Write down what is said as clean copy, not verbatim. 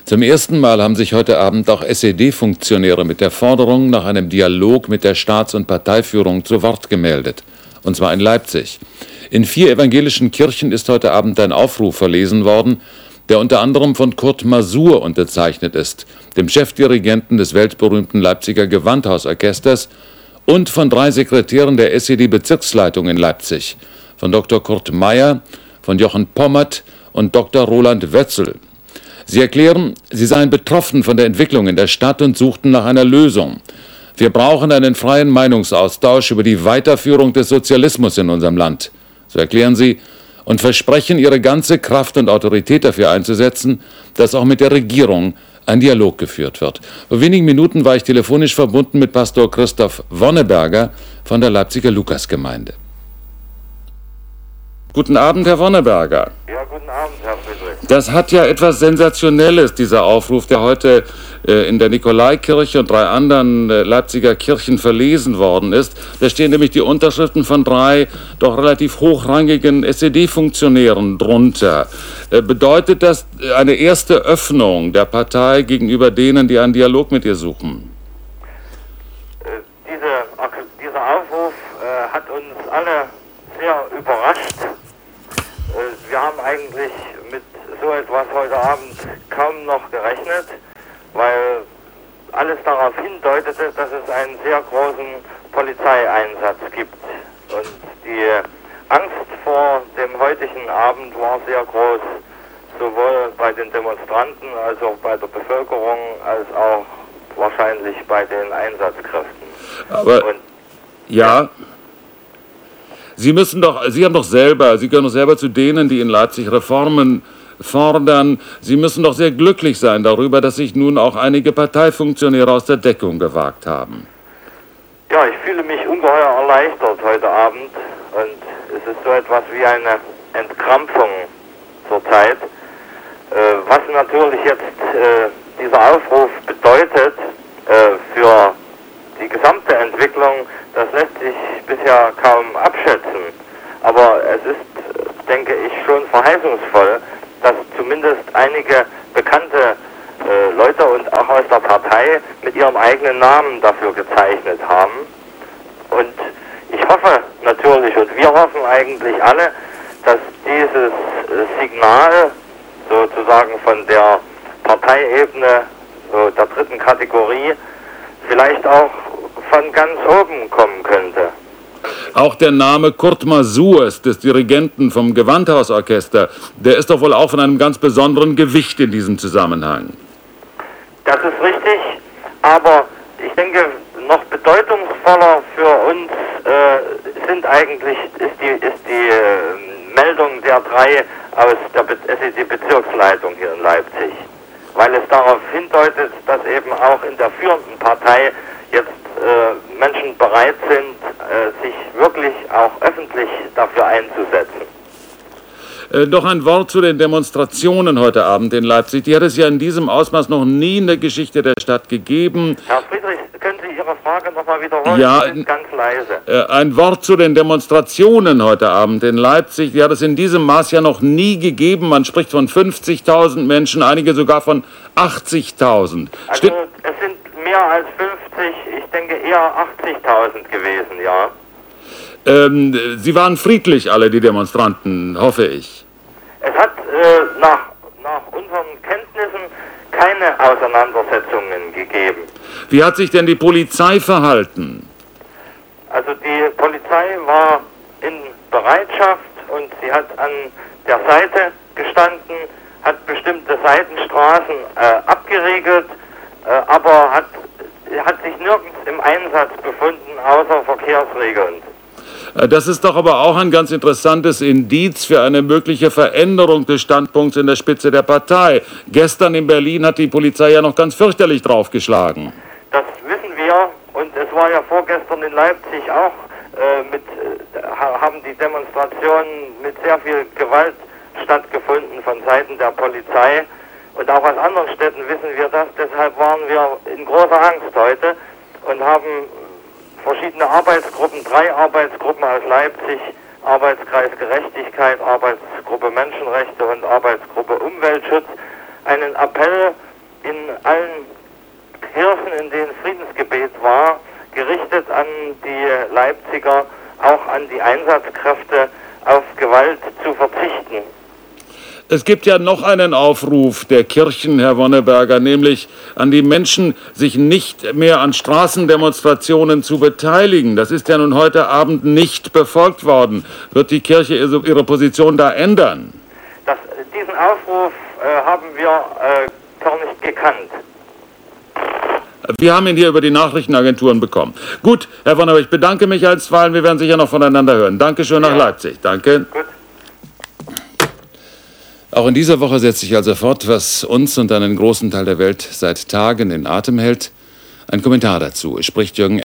Zum ersten Mal haben sich heute Abend auch SED-Funktionäre mit der Forderung nach einem Dialog mit der Staats- und Parteiführung zu Wort gemeldet. Und zwar in Leipzig. In 4 evangelischen Kirchen ist heute Abend ein Aufruf verlesen worden, der unter anderem von Kurt Masur unterzeichnet ist, dem Chefdirigenten des weltberühmten Leipziger Gewandhausorchesters, und von 3 Sekretären der SED-Bezirksleitung in Leipzig, von Dr. Kurt Meyer, von Jochen Pommert und Dr. Roland Wötzel. Sie erklären, sie seien betroffen von der Entwicklung in der Stadt und suchten nach einer Lösung. Wir brauchen einen freien Meinungsaustausch über die Weiterführung des Sozialismus in unserem Land, so erklären sie, und versprechen, ihre ganze Kraft und Autorität dafür einzusetzen, dass auch mit der Regierung ein Dialog geführt wird. Vor wenigen Minuten war ich telefonisch verbunden mit Pastor Christoph Wonneberger von der Leipziger Lukasgemeinde. Guten Abend, Herr Wonneberger. Ja, guten Abend, Herr Friedrich. Das hat ja etwas Sensationelles, dieser Aufruf, der heute in der Nikolaikirche und 3 anderen Leipziger Kirchen verlesen worden ist. Da stehen nämlich die Unterschriften von 3 doch relativ hochrangigen SED-Funktionären drunter. Bedeutet das eine erste Öffnung der Partei gegenüber denen, die einen Dialog mit ihr suchen? Dieser Aufruf hat uns alle sehr überrascht. Wir haben eigentlich mit so etwas heute Abend kaum noch gerechnet, weil alles darauf hindeutete, dass es einen sehr großen Polizeieinsatz gibt. Und die Angst vor dem heutigen Abend war sehr groß, sowohl bei den Demonstranten als auch bei der Bevölkerung, als auch wahrscheinlich bei den Einsatzkräften. Aber ja. Sie haben doch selber, Sie gehören doch selber zu denen, die in Leipzig Reformen fordern. Sie müssen doch sehr glücklich sein darüber, dass sich nun auch einige Parteifunktionäre aus der Deckung gewagt haben. Ja, ich fühle mich ungeheuer erleichtert heute Abend und es ist so etwas wie eine Entkrampfung zurzeit. Was natürlich jetzt dieser Aufruf bedeutet für die gesamte Entwicklung, das lässt sich bisher kaum abschätzen. Aber es ist, denke ich, schon verheißungsvoll, dass zumindest einige bekannte Leute und auch aus der Partei mit ihrem eigenen Namen dafür gezeichnet haben. Und ich hoffe natürlich, und wir hoffen eigentlich alle, dass dieses Signal sozusagen von der Parteiebene der 3. Kategorie vielleicht auch von ganz oben kommen könnte. Auch der Name Kurt Masur, des Dirigenten vom Gewandhausorchester, der ist doch wohl auch von einem ganz besonderen Gewicht in diesem Zusammenhang. Das ist richtig, aber ich denke, noch bedeutungsvoller für uns ist die Meldung der 3 aus der SED-Bezirksleitung hier in Leipzig, weil es darauf hindeutet, dass eben auch in der führenden Partei jetzt Menschen bereit sind, sich wirklich auch öffentlich dafür einzusetzen. Noch ein Wort zu den Demonstrationen heute Abend in Leipzig. Die hat es ja in diesem Ausmaß noch nie in der Geschichte der Stadt gegeben. Herr Friedrich, können Sie Ihre Frage nochmal wiederholen? Ja, Sie sind ganz leise. Ein Wort zu den Demonstrationen heute Abend in Leipzig. Die hat es in diesem Maß ja noch nie gegeben. Man spricht von 50.000 Menschen, einige sogar von 80.000. Also es sind mehr als 50, ich denke eher 80.000 gewesen, ja. Sie waren friedlich, alle die Demonstranten, hoffe ich. Es hat nach unseren Kenntnissen keine Auseinandersetzungen gegeben. Wie hat sich denn die Polizei verhalten? Also die Polizei war in Bereitschaft und sie hat an der Seite gestanden, hat bestimmte Seitenstraßen abgeriegelt, aber hat sich nirgends im Einsatz befunden, außer verkehrsregelnd. Das ist doch aber auch ein ganz interessantes Indiz für eine mögliche Veränderung des Standpunkts in der Spitze der Partei. Gestern in Berlin hat die Polizei ja noch ganz fürchterlich draufgeschlagen. Das wissen wir und es war ja vorgestern in Leipzig auch, haben die Demonstrationen mit sehr viel Gewalt stattgefunden von Seiten der Polizei. Und auch aus anderen Städten wissen wir das, deshalb waren wir in großer Angst heute und haben verschiedene Arbeitsgruppen, 3 Arbeitsgruppen aus Leipzig, Arbeitskreis Gerechtigkeit, Arbeitsgruppe Menschenrechte und Arbeitsgruppe Umweltschutz, einen Appell in allen Kirchen, in denen Friedensgebet war, gerichtet an die Leipziger, auch an die Einsatzkräfte, auf Gewalt zu verzichten. Es gibt ja noch einen Aufruf der Kirchen, Herr Wonneberger, nämlich an die Menschen, sich nicht mehr an Straßendemonstrationen zu beteiligen. Das ist ja nun heute Abend nicht befolgt worden. Wird die Kirche ihre Position da ändern? Diesen Aufruf haben wir gar nicht gekannt. Wir haben ihn hier über die Nachrichtenagenturen bekommen. Gut, Herr Wonneberger, ich bedanke mich einstweilen. Wir werden sicher noch voneinander hören. Dankeschön nach Leipzig. Danke. Gut. Auch in dieser Woche setzt sich also fort, was uns und einen großen Teil der Welt seit Tagen in Atem hält. Ein Kommentar dazu spricht Jürgen